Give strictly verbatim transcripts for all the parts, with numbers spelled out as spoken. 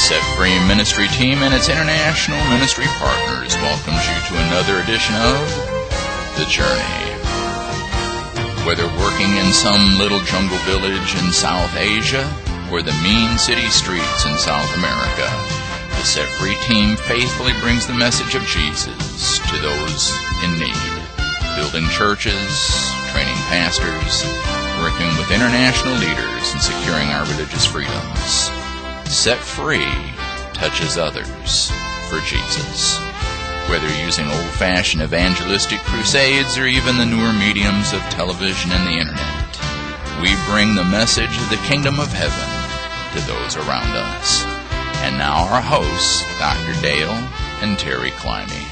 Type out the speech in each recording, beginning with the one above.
Set Free Ministry Team and its international ministry partners welcomes you to another edition of The Journey. Whether working in some little jungle village in South Asia or the mean city streets in South America, the Set Free Team faithfully brings the message of Jesus to those in need, building churches, training pastors, working with international leaders, and securing our religious freedoms. Set Free touches others for Jesus. Whether using old-fashioned evangelistic crusades or even the newer mediums of television and the internet, we bring the message of the kingdom of heaven to those around us. And now our hosts, Doctor Dale and Terry Climby.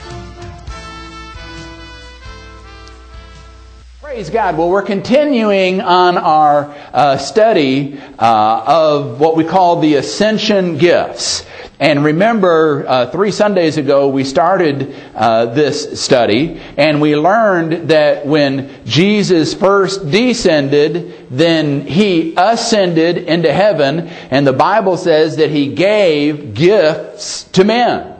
Praise God. Well, we're continuing on our uh, study uh, of what we call the Ascension Gifts. And remember, uh, three Sundays ago, we started uh, this study, and we learned that when Jesus first descended, then He ascended into heaven, and the Bible says that He gave gifts to men.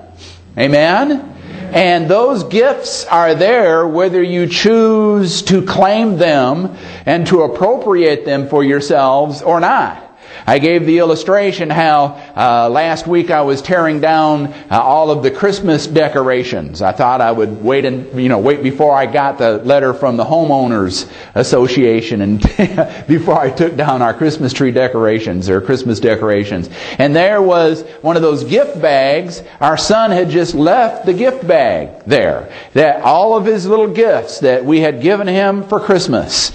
Amen? And those gifts are there whether you choose to claim them and to appropriate them for yourselves or not. I gave the illustration how uh, last week I was tearing down uh, all of the Christmas decorations. I thought I would wait and you know wait before I got the letter from the homeowners association and before I took down our Christmas tree decorations or Christmas decorations. And there was one of those gift bags. Our son had just left the gift bag there. That all of his little gifts that we had given him for Christmas,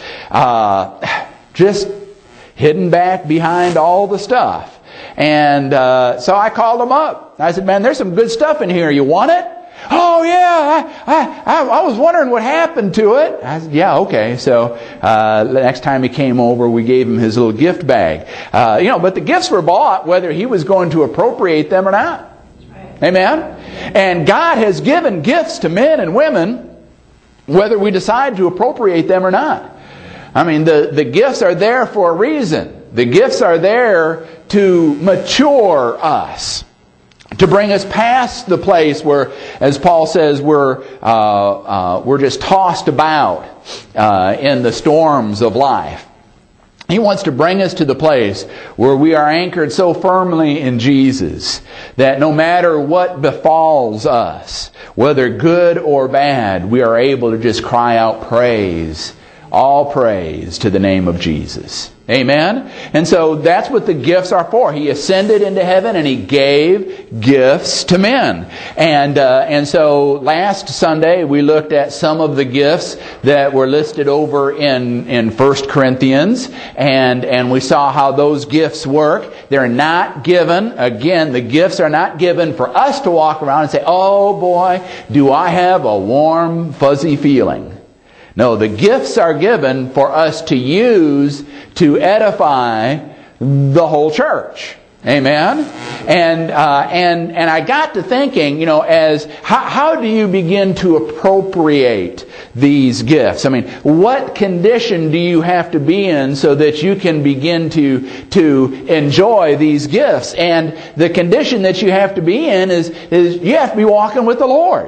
uh, just hidden back behind all the stuff. And uh, so I called him up. I said, man, there's some good stuff in here. You want it? Oh, yeah. I, I, I was wondering what happened to it. I said, yeah, okay. So uh, the next time he came over, we gave him his little gift bag. Uh, you know, but the gifts were bought whether he was going to appropriate them or not. Amen? And God has given gifts to men and women whether we decide to appropriate them or not. I mean, the, the gifts are there for a reason. The gifts are there to mature us, to bring us past the place where, as Paul says, we're uh, uh, we're just tossed about uh, in the storms of life. He wants to bring us to the place where we are anchored so firmly in Jesus that no matter what befalls us, whether good or bad, we are able to just cry out praise. All praise to the name of Jesus. Amen? And so that's what the gifts are for. He ascended into heaven and He gave gifts to men. And uh, and so last Sunday we looked at some of the gifts that were listed over in, in First Corinthians. And, and we saw how those gifts work. They're not given, again, the gifts are not given for us to walk around and say, oh boy, do I have a warm, fuzzy feeling. No, the gifts are given for us to use to edify the whole church. Amen? And uh, and and I got to thinking, you know, as how, how do you begin to appropriate these gifts? I mean, what condition do you have to be in so that you can begin to to enjoy these gifts? And the condition that you have to be in is is you have to be walking with the Lord.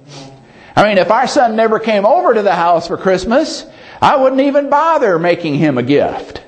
I mean, if our son never came over to the house for Christmas, I wouldn't even bother making him a gift.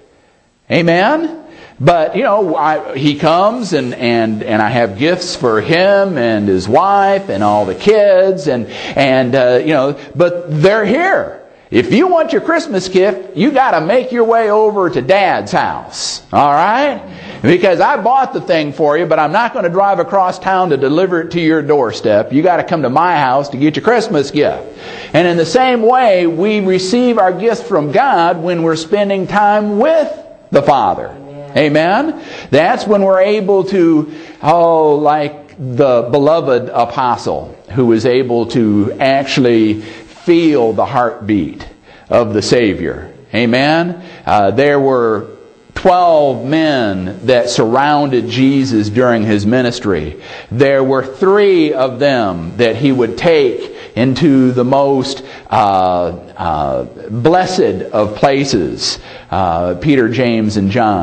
Amen? But, you know, I, he comes and, and, and I have gifts for him and his wife and all the kids and, and uh, you know, but they're here. If you want your Christmas gift, you got to make your way over to Dad's house. All right? Because I bought the thing for you, but I'm not going to drive across town to deliver it to your doorstep. You got to come to my house to get your Christmas gift. And in the same way, we receive our gifts from God when we're spending time with the Father. Amen? That's when we're able to, oh, like the beloved apostle who was able to actually feel the heartbeat of the Savior. Amen? Uh, there were twelve men that surrounded Jesus during His ministry. There were three of them that He would take into the most uh, uh, blessed of places. Uh, Peter, James, and John.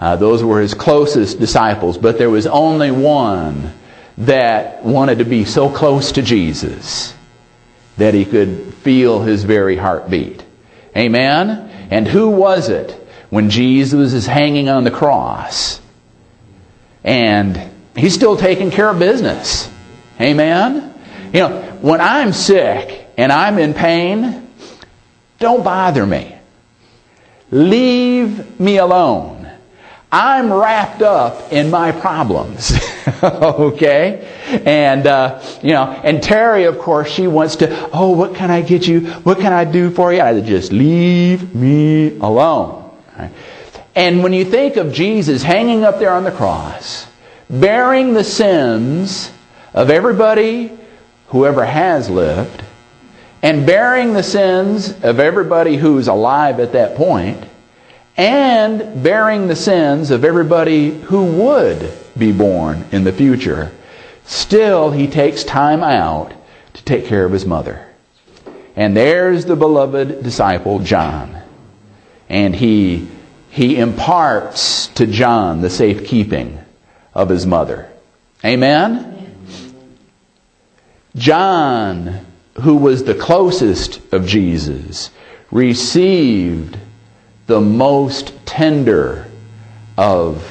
Uh, those were his closest disciples. But there was only one that wanted to be so close to Jesus that he could feel his very heartbeat. Amen? And who was it when Jesus is hanging on the cross? And he's still taking care of business. Amen? You know, when I'm sick and I'm in pain, don't bother me. Leave me alone. I'm wrapped up in my problems. Okay? And, uh, you know, and Terry, of course, she wants to, oh, what can I get you? What can I do for you? I just leave me alone. Right? And when you think of Jesus hanging up there on the cross, bearing the sins of everybody who ever has lived, and bearing the sins of everybody who's alive at that point, and bearing the sins of everybody who would be born in the future, still he takes time out to take care of his mother. And there's the beloved disciple John. And he, he imparts to John the safekeeping of his mother. Amen? John, who was the closest of Jesus, received the most tender of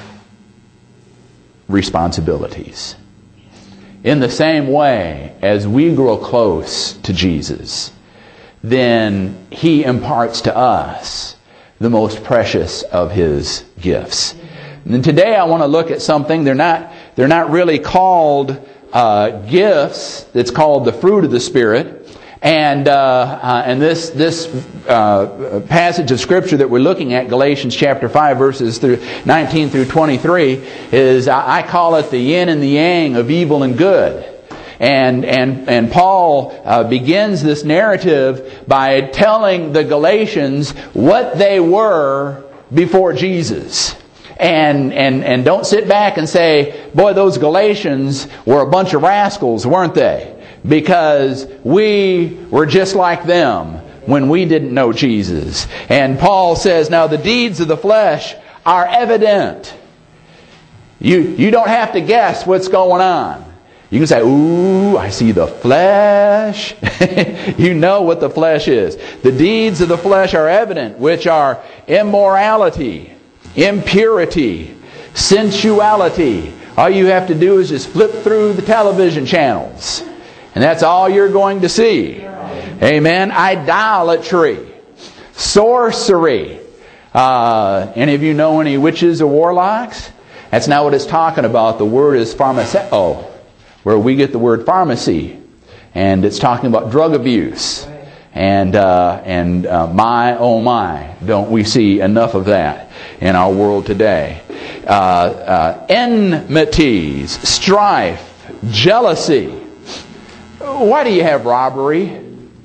responsibilities. In the same way, as we grow close to Jesus, then he imparts to us the most precious of his gifts. And today I want to look at something. They're not, they're not really called uh, gifts. It's called the fruit of the Spirit. And uh, uh, and this this uh, passage of Scripture that we're looking at, Galatians chapter five, verses through nineteen through twenty-three, is I, I call it the yin and the yang of evil and good. And and and Paul uh, begins this narrative by telling the Galatians what they were before Jesus. And and and don't sit back and say, boy, those Galatians were a bunch of rascals, weren't they? Because we were just like them when we didn't know Jesus. And Paul says, now the deeds of the flesh are evident. You, you don't have to guess what's going on. You can say, ooh, I see the flesh. You know what the flesh is. The deeds of the flesh are evident, which are immorality, impurity, sensuality. All you have to do is just flip through the television channels, and that's all you're going to see. Amen. Idolatry, sorcery. Uh, any of you know any witches or warlocks? That's not what it's talking about. The word is pharmaceo, where we get the word pharmacy, and it's talking about drug abuse. And uh, and uh, my oh my, don't we see enough of that in our world today? Uh, uh, enmities, strife, jealousy. Why do you have robbery?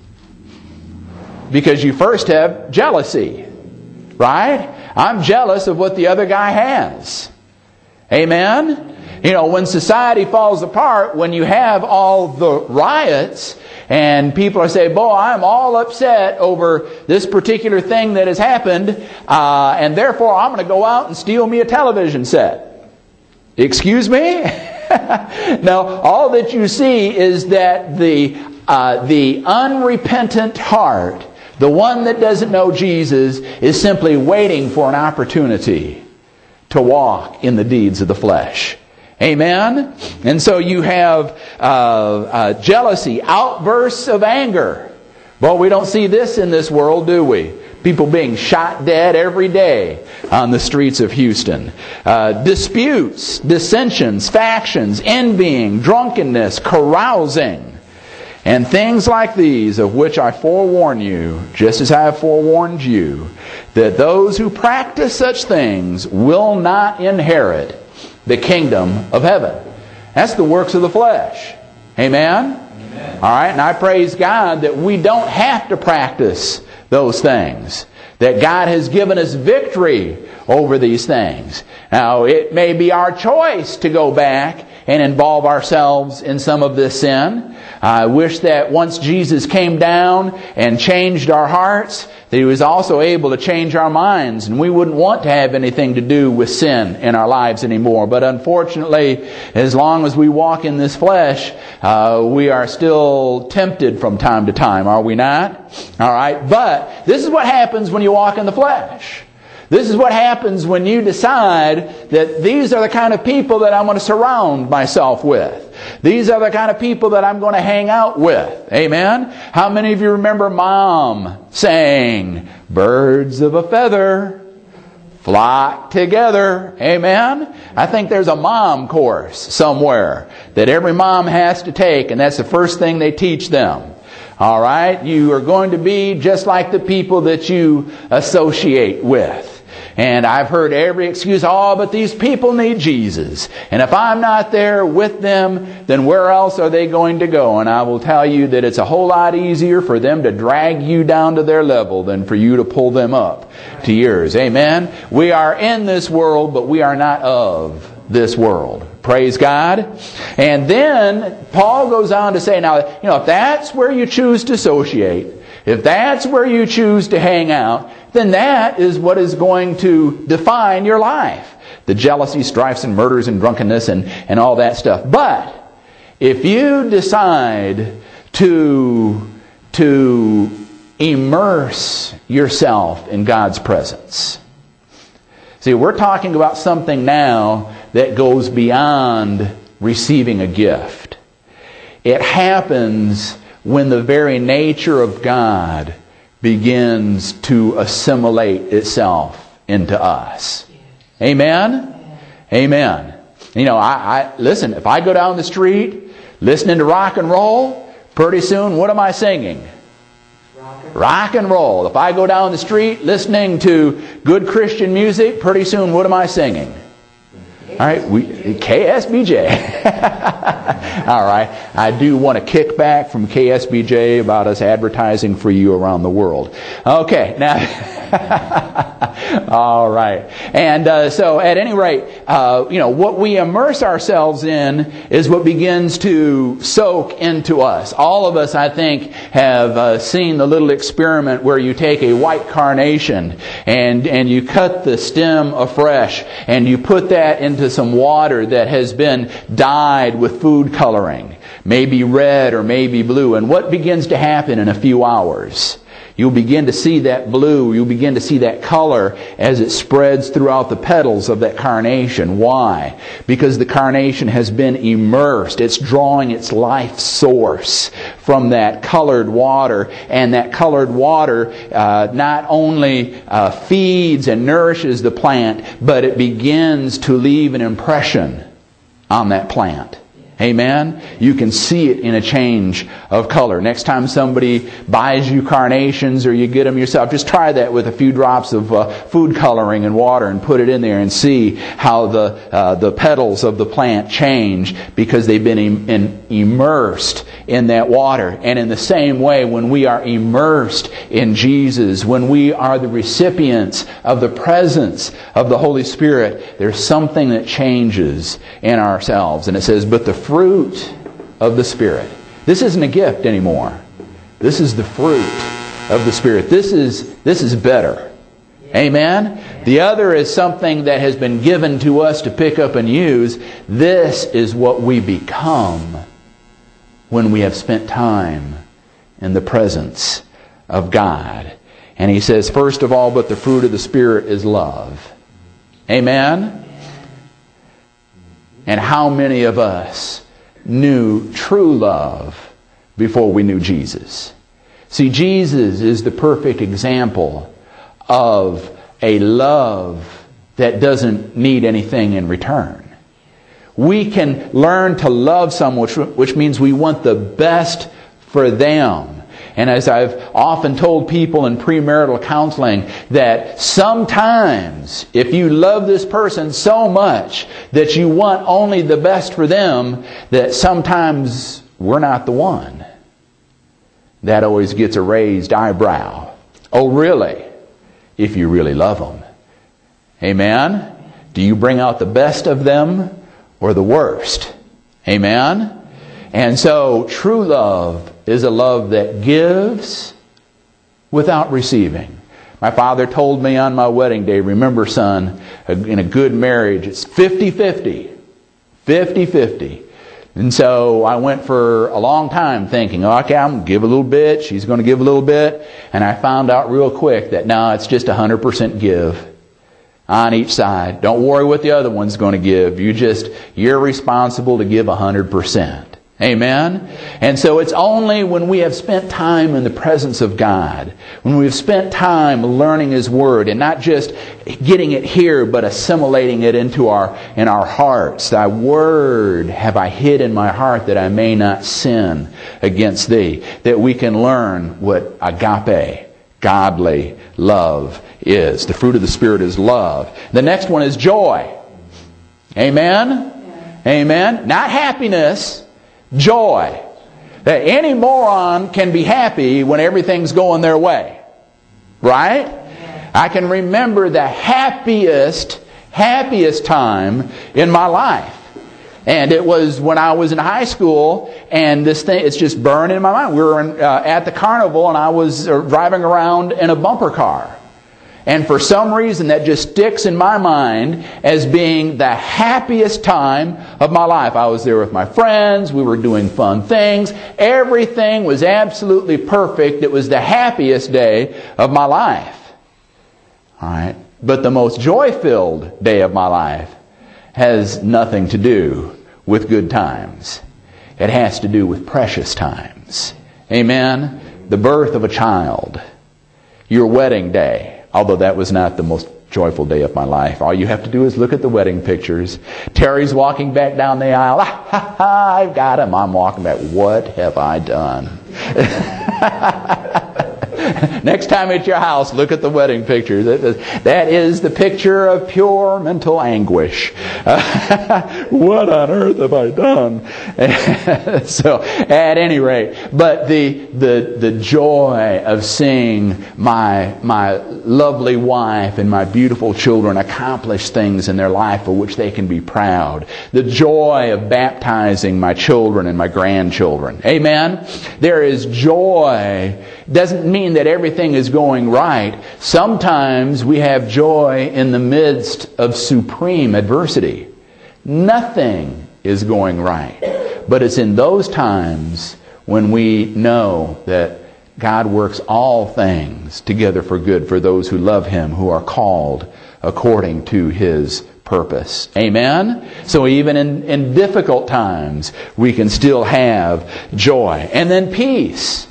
Because you first have jealousy, right? I'm jealous of what the other guy has. Amen? You know, when society falls apart, when you have all the riots, and people are saying, boy, I'm all upset over this particular thing that has happened, uh, and therefore I'm going to go out and steal me a television set. Excuse me? Now, all that you see is that the uh, the unrepentant heart, the one that doesn't know Jesus, is simply waiting for an opportunity to walk in the deeds of the flesh. Amen? And so you have uh, uh, jealousy, outbursts of anger. Well, we don't see this in this world, do we? People being shot dead every day on the streets of Houston. Uh, disputes, dissensions, factions, envying, drunkenness, carousing, and things like these, of which I forewarn you, just as I have forewarned you, that those who practice such things will not inherit the kingdom of heaven. That's the works of the flesh. Amen? Amen. All right, and I praise God that we don't have to practice those things. That God has given us victory over these things. Now, it may be our choice to go back and involve ourselves in some of this sin. I wish that once Jesus came down and changed our hearts, that He was also able to change our minds, and we wouldn't want to have anything to do with sin in our lives anymore. But unfortunately, as long as we walk in this flesh, uh, we are still tempted from time to time, are we not? All right, but this is what happens when you walk in the flesh. This is what happens when you decide that these are the kind of people that I'm going to surround myself with. These are the kind of people that I'm going to hang out with. Amen? How many of you remember Mom saying, birds of a feather flock together? Amen? I think there's a mom course somewhere that every mom has to take, and that's the first thing they teach them. All right? You are going to be just like the people that you associate with. And I've heard every excuse, oh, but these people need Jesus. And if I'm not there with them, then where else are they going to go? And I will tell you that it's a whole lot easier for them to drag you down to their level than for you to pull them up to yours. Amen? We are in this world, but we are not of this world. Praise God. And then Paul goes on to say, now, you know, if that's where you choose to associate, if that's where you choose to hang out, then that is what is going to define your life. The jealousy, strifes, and murders, and drunkenness, and, and all that stuff. But if you decide to, to immerse yourself in God's presence. See, we're talking about something now that goes beyond receiving a gift. It happens when the very nature of God begins to assimilate itself into us. Amen? Amen. You know, I, I listen, if I go down the street listening to rock and roll, pretty soon what am I singing? Rock and roll. If I go down the street listening to good Christian music, pretty soon what am I singing? All right, we K S B J. All right, I do want to kick back from K S B J about us advertising for you around the world. Okay, now, all right, and uh, so at any rate, uh, you know what we immerse ourselves in is what begins to soak into us. All of us, I think, have uh, seen the little experiment where you take a white carnation and and you cut the stem afresh and you put that into some water that has been dyed with food coloring, maybe red or maybe blue. And what begins to happen in a few hours? You'll begin to see that blue, you'll begin to see that color as it spreads throughout the petals of that carnation. Why? Because the carnation has been immersed. It's drawing its life source from that colored water. And that colored water uh, not only uh, feeds and nourishes the plant, but it begins to leave an impression on that plant. Amen? You can see it in a change of color. Next time somebody buys you carnations or you get them yourself, just try that with a few drops of uh, food coloring and water and put it in there and see how the uh, the petals of the plant change because they've been im- in, immersed in that water. And in the same way, when we are immersed in Jesus, when we are the recipients of the presence of the Holy Spirit, there's something that changes in ourselves. And it says, but the fruit of the Spirit. This isn't a gift anymore. This is the fruit of the Spirit. This is this is better. Amen? The other is something that has been given to us to pick up and use. This is what we become when we have spent time in the presence of God. And he says, first of all, but the fruit of the Spirit is love. Amen? And how many of us knew true love before we knew Jesus? See, Jesus is the perfect example of a love that doesn't need anything in return. We can learn to love someone, which, which means we want the best for them. And as I've often told people in premarital counseling, that sometimes if you love this person so much that you want only the best for them, that sometimes we're not the one. That always gets a raised eyebrow. Oh, really? If you really love them. Amen? Do you bring out the best of them or the worst? Amen? And so true love is a love that gives without receiving. My father told me on my wedding day, remember son, in a good marriage, it's fifty-fifty. fifty-fifty. And so I went for a long time thinking, okay, I'm going to give a little bit, she's going to give a little bit. And I found out real quick that no, it's just one hundred percent give on each side. Don't worry what the other one's going to give. You just, you're responsible to give one hundred percent. Amen? And so it's only when we have spent time in the presence of God, when we've spent time learning His Word, and not just getting it here, but assimilating it into our, in our hearts. Thy Word have I hid in my heart that I may not sin against Thee. That we can learn what agape, godly love is. The fruit of the Spirit is love. The next one is joy. Amen? Amen? Not happiness. Joy. That any moron can be happy when everything's going their way. Right? I can remember the happiest, happiest time in my life. And it was when I was in high school, and this thing, it's just burned in my mind. We were in, uh, at the carnival, and I was uh, driving around in a bumper car. And for some reason that just sticks in my mind as being the happiest time of my life. I was there with my friends. We were doing fun things. Everything was absolutely perfect. It was the happiest day of my life. All right. But the most joy-filled day of my life has nothing to do with good times. It has to do with precious times. Amen? The birth of a child. Your wedding day. Although that was not the most joyful day of my life. All you have to do is look at the wedding pictures. Terry's walking back down the aisle. Ah, ha, ha, I've got him. I'm walking back. What have I done? Next time at your house, look at the wedding picture. That is the picture of pure mental anguish. What on earth have I done? So, at any rate, but the the the joy of seeing my my lovely wife and my beautiful children accomplish things in their life for which they can be proud. The joy of baptizing my children and my grandchildren. Amen? There is joy. Doesn't mean that everything is going right. Sometimes we have joy in the midst of supreme adversity. Nothing is going right. But it's in those times when we know that God works all things together for good for those who love Him, who are called according to His purpose. Amen? So even in, in difficult times, we can still have joy. And then peace.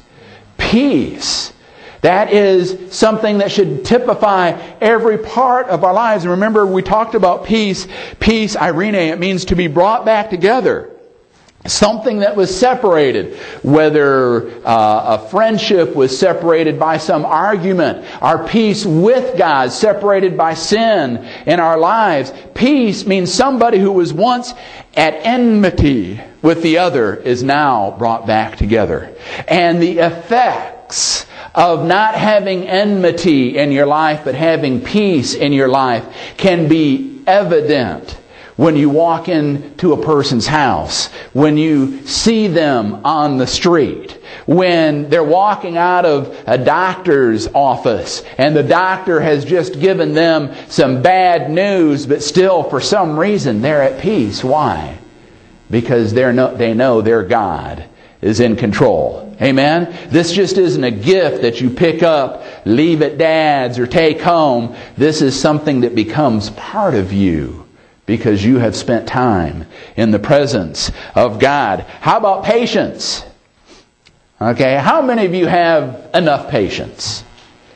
Peace. That is something that should typify every part of our lives. And remember, we talked about peace. Peace, Irene, it means to be brought back together. Something that was separated, whether uh, a friendship was separated by some argument, our peace with God separated by sin in our lives. Peace means somebody who was once at enmity with the other is now brought back together. And the effects of not having enmity in your life but having peace in your life can be evident when you walk into a person's house, when you see them on the street, when they're walking out of a doctor's office and the doctor has just given them some bad news, but still for some reason they're at peace. Why? Because they're no, they know their God is in control. Amen? This just isn't a gift that you pick up, leave at Dad's, or take home. This is something that becomes part of you because you have spent time in the presence of God. How about patience? Okay, how many of you have enough patience?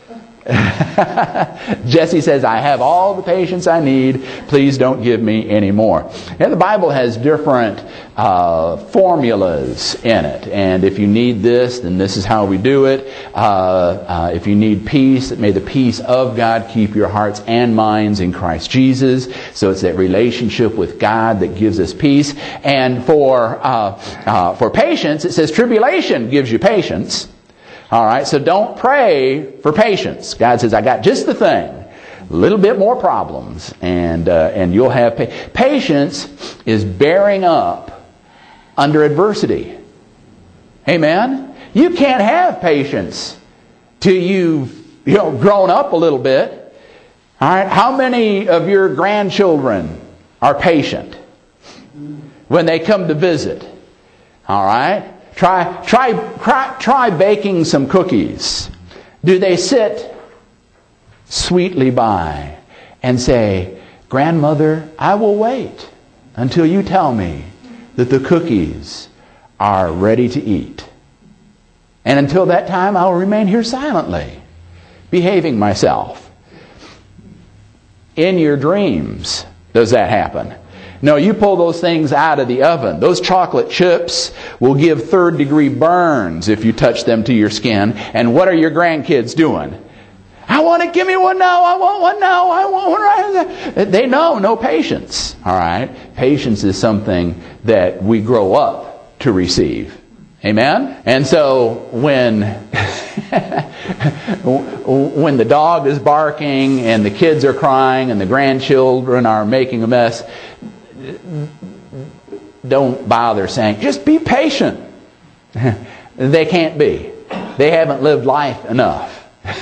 Jesse says, I have all the patience I need. Please don't give me any more. And the Bible has different uh, formulas in it. And if you need this, then this is how we do it. Uh, uh, if you need peace, may the peace of God keep your hearts and minds in Christ Jesus. So it's that relationship with God that gives us peace. And for uh, uh, for patience, it says tribulation gives you patience. All right, so don't pray for patience. God says, I got just the thing. A little bit more problems, and uh, and you'll have pa- patience is bearing up under adversity. Amen? You can't have patience till you've you know, grown up a little bit. All right? How many of your grandchildren are patient when they come to visit? All right? Try, try, try, try baking some cookies. Do they sit sweetly by and say, "Grandmother, I will wait until you tell me that the cookies are ready to eat. And until that time, I will remain here silently, behaving myself"? In your dreams, does that happen? No, you pull those things out of the oven. Those chocolate chips will give third degree burns if you touch them to your skin. And what are your grandkids doing? "I want to, give me one now, I want one now, I want one right now." They know no patience. All right? Patience is something that we grow up to receive. Amen? And so when when the dog is barking and the kids are crying and the grandchildren are making a mess, don't bother saying, "Just be patient." They can't be. They haven't lived life enough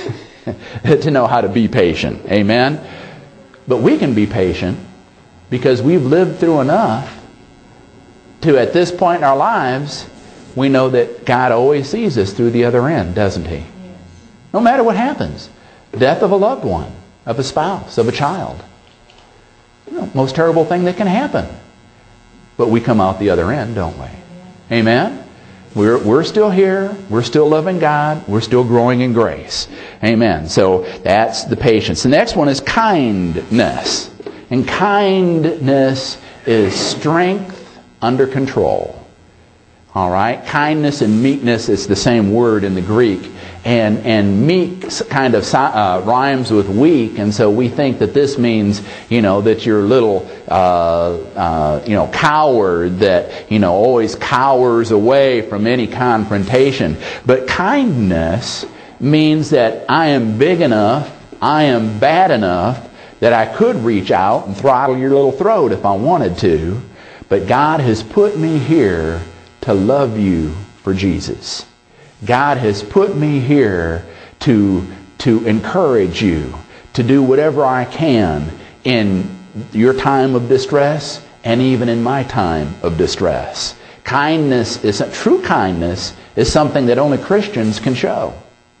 to know how to be patient. Amen? But we can be patient because we've lived through enough to, at this point in our lives, we know that God always sees us through the other end, doesn't He? No matter what happens. Death of a loved one, of a spouse, of a child. You know, most terrible thing that can happen. But we come out the other end, don't we? Amen? We're, we're still here. We're still loving God. We're still growing in grace. Amen. So that's the patience. The next one is kindness. And kindness is strength under control. All right? Kindness and meekness is the same word in the Greek. And, and meek kind of uh, rhymes with weak, and so we think that this means, you know, that you're a little, uh, uh, you know, coward that, you know, always cowers away from any confrontation. But kindness means that I am big enough, I am bad enough that I could reach out and throttle your little throat if I wanted to, but God has put me here to love you for Jesus. God has put me here to, to encourage you, to do whatever I can in your time of distress and even in my time of distress. Kindness is, true kindness is something that only Christians can show.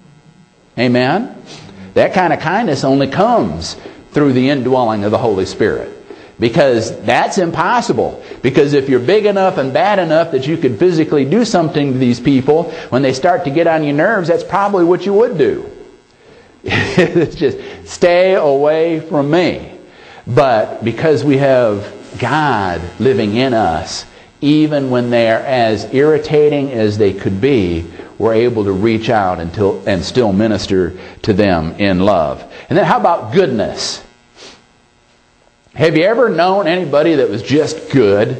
Amen? That kind of kindness only comes through the indwelling of the Holy Spirit. Because that's impossible. Because if you're big enough and bad enough that you could physically do something to these people, when they start to get on your nerves, that's probably what you would do. It's just, stay away from me. But because we have God living in us, even when they are as irritating as they could be, we're able to reach out until, and still minister to them in love. And then how about goodness? Have you ever known anybody that was just good?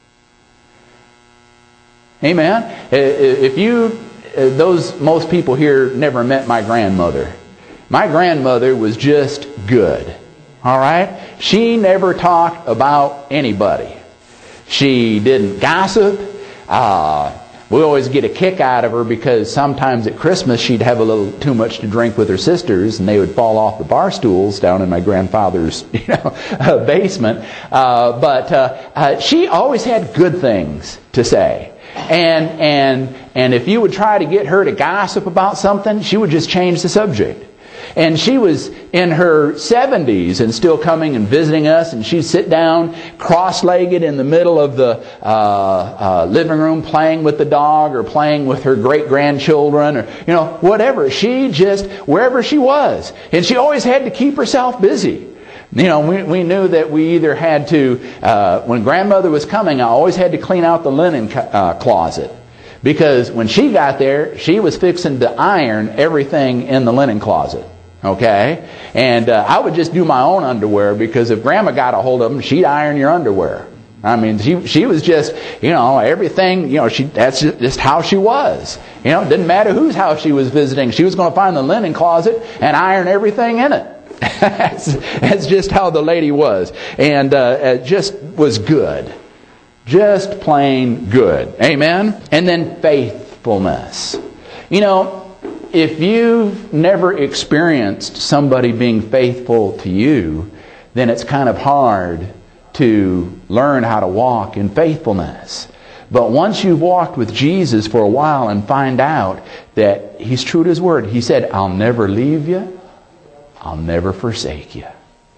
Amen? If you, those, most people here never met my grandmother. My grandmother was just good. All right? She never talked about anybody. She didn't gossip. Uh, we always get a kick out of her because sometimes at Christmas she'd have a little too much to drink with her sisters and they would fall off the bar stools down in my grandfather's you know, uh, basement. Uh, but uh, uh, she always had good things to say. And, and, and if you would try to get her to gossip about something, she would just change the subject. And she was in her seventies and still coming and visiting us, and she'd sit down cross-legged in the middle of the uh, uh, living room playing with the dog or playing with her great-grandchildren or, you know, whatever. She just, wherever she was. And she always had to keep herself busy. You know, we, we knew that we either had to, uh, when grandmother was coming, I always had to clean out the linen uh, closet. Because when she got there, she was fixing to iron everything in the linen closet. Okay? And uh, I would just do my own underwear because if Grandma got a hold of them, she'd iron your underwear. I mean, she she was just, you know, everything, you know, she that's just, just how she was. You know, it didn't matter whose house she was visiting. She was going to find the linen closet and iron everything in it. that's, that's just how the lady was. And uh, it just was good. Just plain good. Amen? And then faithfulness. You know, if you've never experienced somebody being faithful to you, then it's kind of hard to learn how to walk in faithfulness. But once you've walked with Jesus for a while and find out that He's true to His Word, He said, I'll never leave you. I'll never forsake you.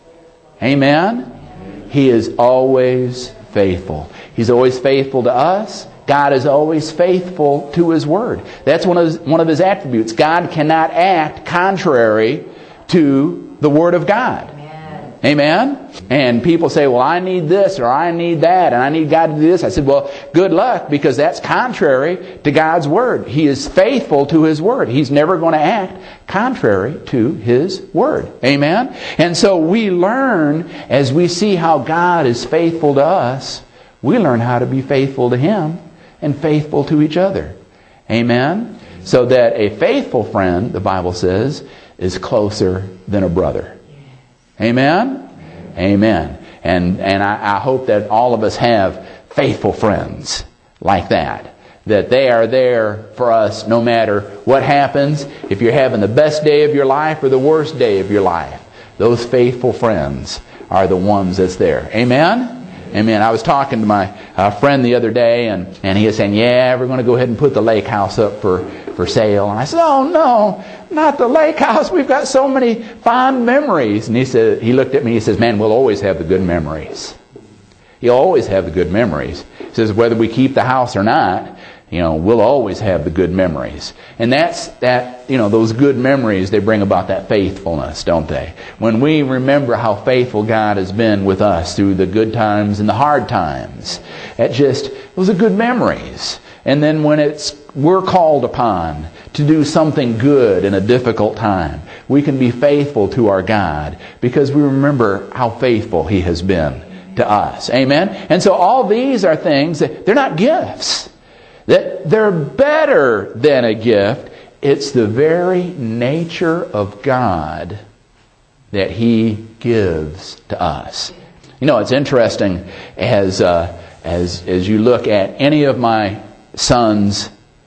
Amen? He is always faithful. He's always faithful to us. God is always faithful to His Word. That's one of His, one of His attributes. God cannot act contrary to the Word of God. Amen. Amen? And people say, well, I need this or I need that and I need God to do this. I said, well, good luck, because that's contrary to God's Word. He is faithful to His Word. He's never going to act contrary to His Word. Amen? And so we learn, as we see how God is faithful to us, we learn how to be faithful to Him and faithful to each other. Amen? So that a faithful friend, the Bible says, is closer than a brother. Amen? Amen. And and I, I hope that all of us have faithful friends like that. That they are there for us no matter what happens. If you're having the best day of your life or the worst day of your life, those faithful friends are the ones that's there. Amen? Amen. I was talking to my uh, friend the other day, and, and he was saying, yeah, we're going to go ahead and put the lake house up for, for sale. And I said, oh, no, not the lake house. We've got so many fond memories. And he said, he looked at me, he says, man, we'll always have the good memories. You'll always have the good memories. He says, whether we keep the house or not, you know, we'll always have the good memories. And that's that, you know, those good memories, they bring about that faithfulness, don't they? When we remember how faithful God has been with us through the good times and the hard times, it just, those are good memories. And then when it's, we're called upon to do something good in a difficult time, we can be faithful to our God because we remember how faithful He has been to us. Amen? And so all these are things that, they're not gifts. That they're better than a gift. It's the very nature of God that He gives to us. You know, it's interesting as uh, as as you look at any of my sons'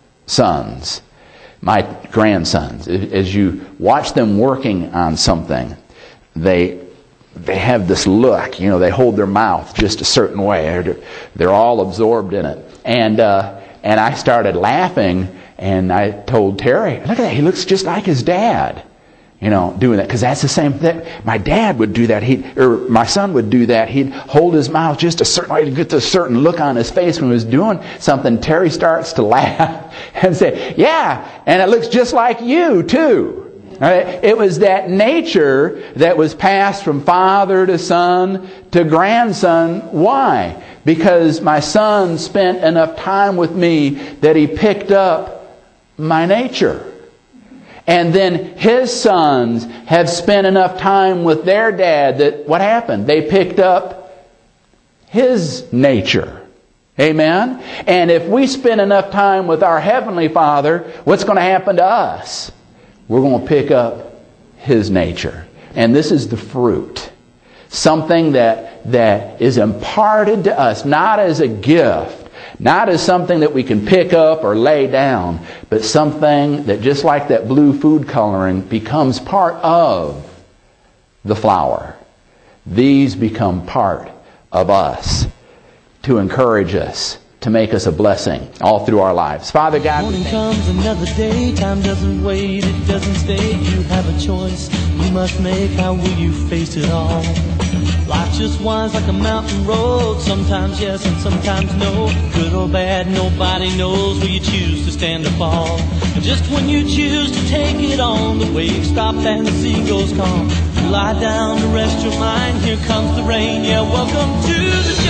sons, my grandsons, as you watch them working on something, they they have this look. You know, they hold their mouth just a certain way. They're, they're all absorbed in it, and. Uh, And I started laughing, and I told Terry, look at that, he looks just like his dad, you know, doing that. Because that's the same thing. My dad would do that, He'd, or my son would do that. He'd hold his mouth just a certain way to get this certain look on his face when he was doing something. Terry starts to laugh and say, yeah, and it looks just like you, too. All right? It was that nature that was passed from father to son to grandson. Why? Because my son spent enough time with me that he picked up my nature. And then his sons have spent enough time with their dad that what happened? They picked up his nature. Amen? And if we spend enough time with our Heavenly Father, what's going to happen to us? We're going to pick up His nature. And this is the fruit. Something that, that is imparted to us, not as a gift, not as something that we can pick up or lay down, but something that, just like that blue food coloring, becomes part of the flower. These become part of us to encourage us, to make us a blessing all through our lives. Father God, morning comes another day. Time doesn't wait, it doesn't stay. You have a choice you must make. How will you face it all? Life just winds like a mountain road. Sometimes yes and sometimes no. Good or bad, nobody knows. Will you choose to stand or fall? And just when you choose to take it on, the waves stop and the sea goes calm. You lie down to rest your mind. Here comes the rain. Yeah, welcome to the